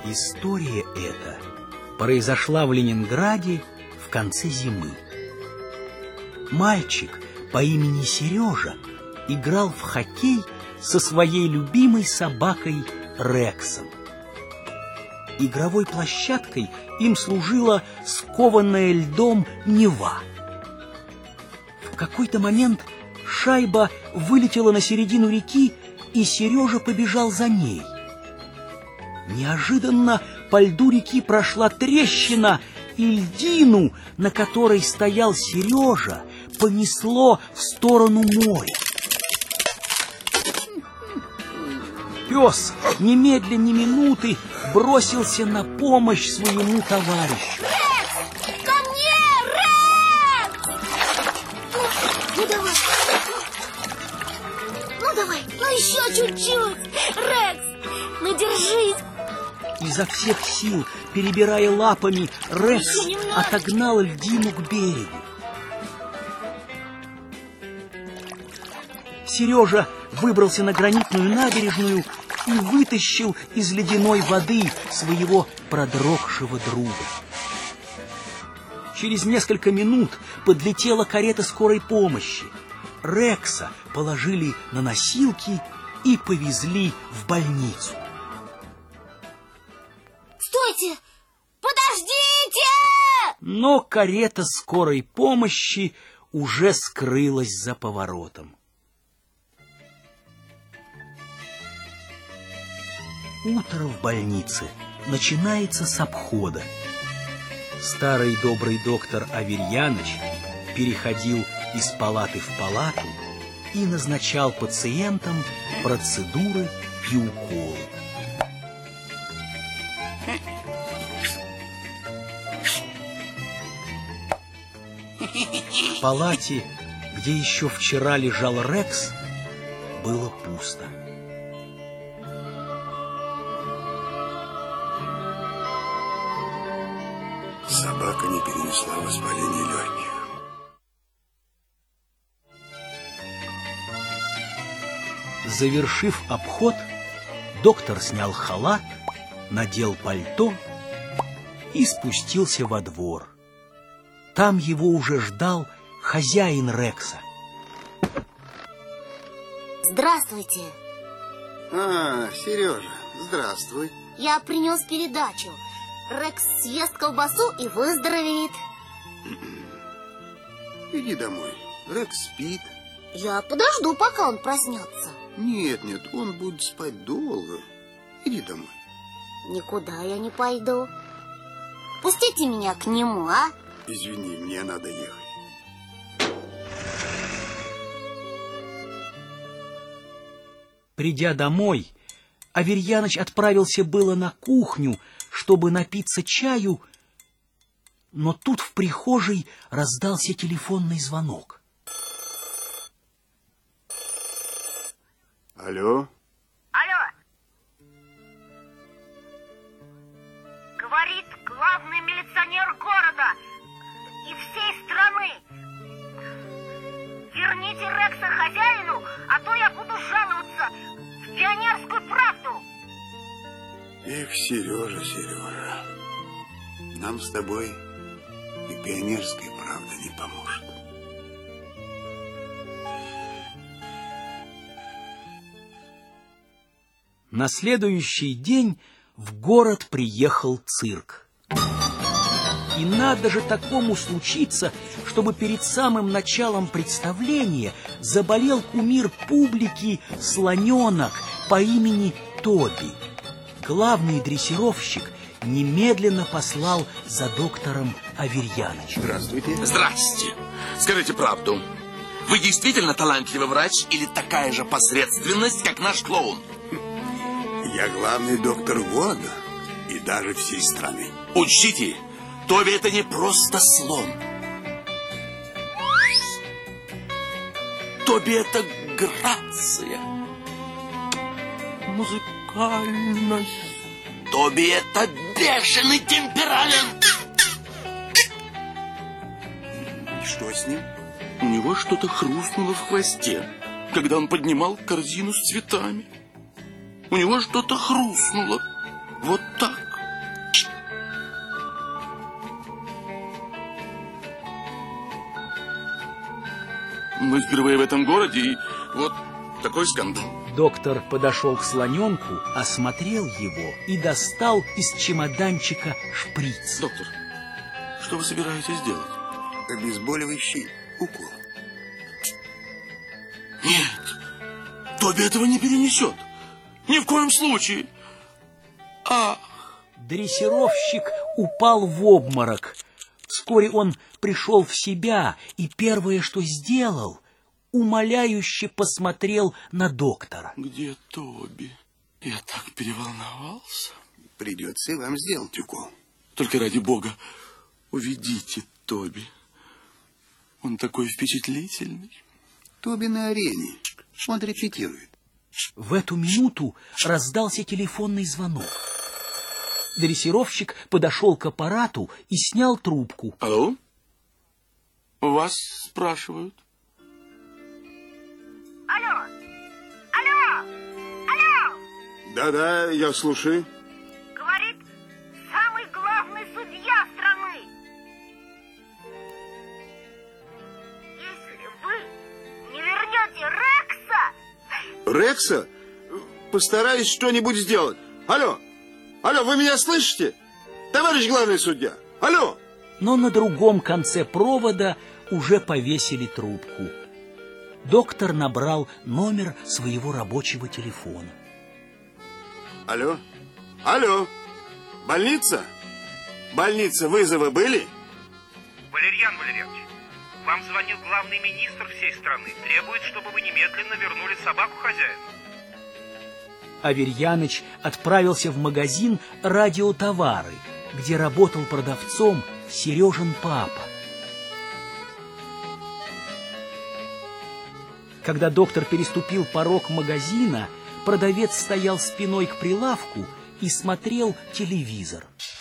История эта произошла в Ленинграде в конце зимы. Мальчик по имени Сережа играл в хоккей со своей любимой собакой Рексом. Игровой площадкой им служила скованная льдом Нева. В какой-то момент шайба вылетела на середину реки, и Сережа побежал за ней. Неожиданно по льду реки прошла трещина, и льдину, на которой стоял Сережа, понесло в сторону моря. Пес немедленно ни минуты бросился на помощь своему товарищу. Рекс! Ко мне, Рекс! Ну давай. Ну еще чуть-чуть. Рекс, ну держись. Изо всех сил, перебирая лапами, Рекс отогнал льдину к берегу. Сережа выбрался на гранитную набережную и вытащил из ледяной воды своего продрогшего друга. Через несколько минут подлетела карета скорой помощи. Рекса положили на носилки и повезли в больницу. Стойте! Подождите! Но карета скорой помощи уже скрылась за поворотом. Утро в больнице начинается с обхода. Старый добрый доктор Аверьяныч переходил из палаты в палату и назначал пациентам процедуры и уколы. В палате, где еще вчера лежал Рекс, было пусто. Собака не перенесла воспаление легких. Завершив обход, доктор снял халат, надел пальто и спустился во двор. Там его уже ждал хозяин Рекса. Здравствуйте. Сережа, здравствуй. Я принес передачу. Рекс съест колбасу и выздоровеет. Иди домой. Рекс спит. Я подожду, пока он проснется. Нет, он будет спать долго. Иди домой. Никуда я не пойду. Пустите меня к нему, а? Извини, мне надо ехать. Придя домой, Аверьяныч отправился было на кухню, чтобы напиться чаю, но тут в прихожей раздался телефонный звонок. Алло? Алло. Говорит главный милиционер города и всей страны. Верните Рекса хозяину, а то я буду жаловаться в «Пионерскую правду». Эх, Сережа, нам с тобой и «Пионерская правда» не поможет. На следующий день в город приехал цирк. И надо же такому случиться, чтобы перед самым началом представления заболел кумир публики слоненок по имени Тоби. Главный дрессировщик немедленно послал за доктором Аверьянычем. Здравствуйте. Здрасте. Скажите правду. Вы действительно талантливый врач или такая же посредственность, как наш клоун? Я главный доктор города и даже всей страны. Учтите, Тоби это не просто слон. Тоби это грация. Музыкальность. Тоби это бешеный темперамент. Что с ним? У него что-то хрустнуло в хвосте, когда он поднимал корзину с цветами. У него что-то хрустнуло. Вот так. Мы впервые в этом городе, и вот такой скандал. Доктор подошел к слоненку, осмотрел его и достал из чемоданчика шприц. Доктор, что вы собираетесь делать? Обезболивающий укол. Нет, Тоби этого не перенесет. Ни в коем случае. Дрессировщик упал в обморок. Вскоре он пришел в себя и первое, что сделал, умоляюще посмотрел на доктора. Где Тоби? Я так переволновался. Придется и вам сделать укол. Только ради бога, уведите Тоби. Он такой впечатлительный. Тоби на арене. Он репетирует. В эту минуту раздался телефонный звонок. Дрессировщик подошел к аппарату и снял трубку. Алло? Вас спрашивают. Алло! Алло! Алло! Да-да, я слушаю. Говорит самый главный судья страны. Если вы не вернете Рекса... Рекса? Постараюсь что-нибудь сделать. Алло! Алло, вы меня слышите? Товарищ главный судья! Алло! Но на другом конце провода уже повесили трубку. Доктор набрал номер своего рабочего телефона. Алло? Алло? Больница? Больница, вызовы были? Валерьян Валерьянович, вам звонил главный министр всей страны. Требует, чтобы вы немедленно вернули собаку хозяину. Аверьяныч отправился в магазин «Радиотовары», где работал продавцом Сережин папа. Когда доктор переступил порог магазина, продавец стоял спиной к прилавку и смотрел телевизор.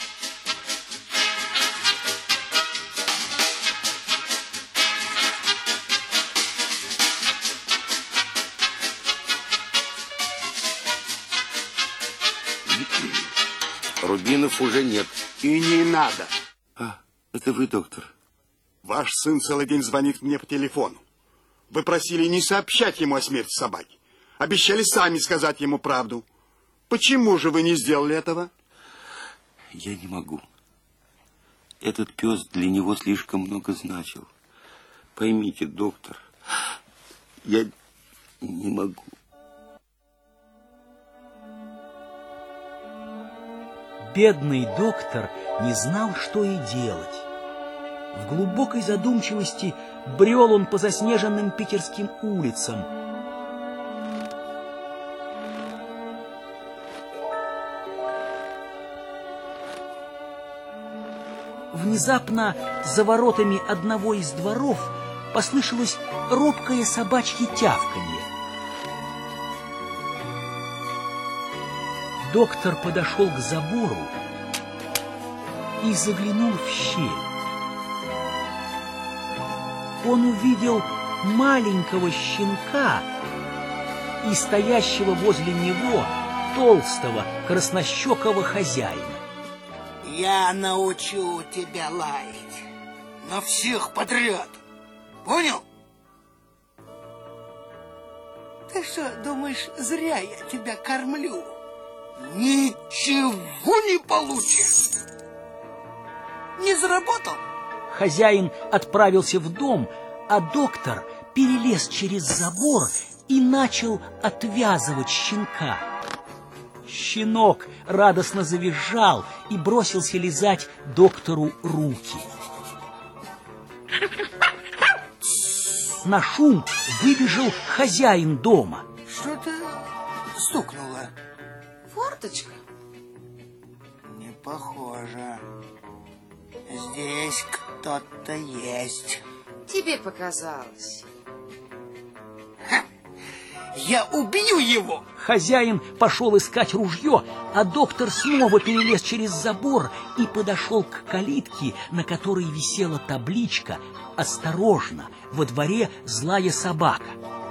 Рубинов уже нет. И не надо. Это вы, доктор? Ваш сын целый день звонит мне по телефону. Вы просили не сообщать ему о смерти собаки. Обещали сами сказать ему правду. Почему же вы не сделали этого? Я не могу. Этот пес для него слишком много значил. Поймите, доктор, я не могу. Бедный доктор не знал, что и делать. В глубокой задумчивости брел он по заснеженным питерским улицам. Внезапно за воротами одного из дворов послышалось робкое собачье тявканье. Доктор подошел к забору и заглянул в щель. Он увидел маленького щенка и стоящего возле него толстого краснощекого хозяина. Я научу тебя лаять на всех подряд. Понял? Ты что, думаешь, зря я тебя кормлю? Ничего не получишь. Не заработал? Хозяин отправился в дом, а доктор перелез через забор и начал отвязывать щенка. Щенок радостно завизжал и бросился лизать доктору руки. На шум выбежал хозяин дома. Что-то стукнуло. Форточка? Не похоже. Здесь кто-то есть. Тебе показалось. Я убью его! Хозяин пошел искать ружье, а доктор снова перелез через забор и подошел к калитке, на которой висела табличка «Осторожно, во дворе злая собака».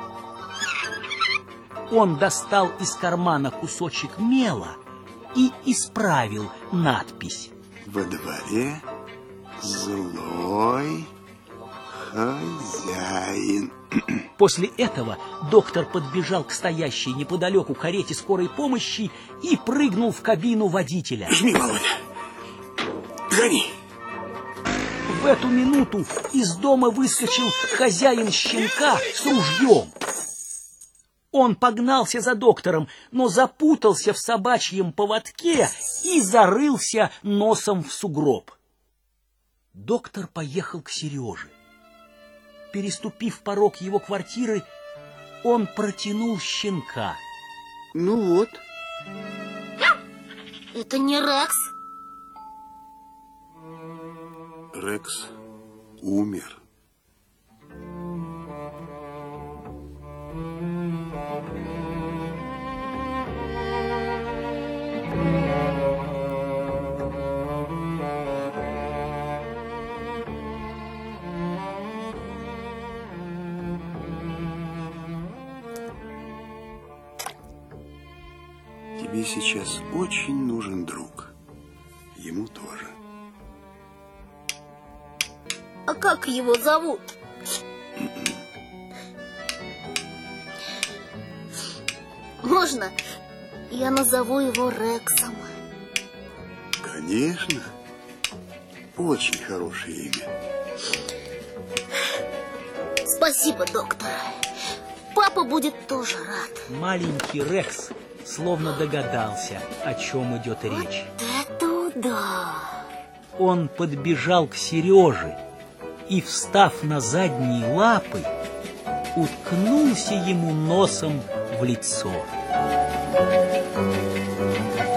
Он достал из кармана кусочек мела и исправил надпись. Во дворе злой хозяин. После этого доктор подбежал к стоящей неподалеку карете скорой помощи и прыгнул в кабину водителя. Жми, Володя. Гони. В эту минуту из дома выскочил хозяин щенка с ружьем. Он погнался за доктором, но запутался в собачьем поводке и зарылся носом в сугроб. Доктор поехал к Сереже. Переступив порог его квартиры, он протянул щенка. Ну вот. Это не Рекс. Рекс умер. Тебе сейчас очень нужен друг. Ему тоже. А как его зовут? Можно я назову его Рексом? Конечно. Очень хорошее имя. Спасибо, доктор. Папа будет тоже рад. Маленький Рекс словно догадался, о чем идет речь. Это да. Он подбежал к Сереже и, встав на задние лапы, уткнулся ему носом в лицо.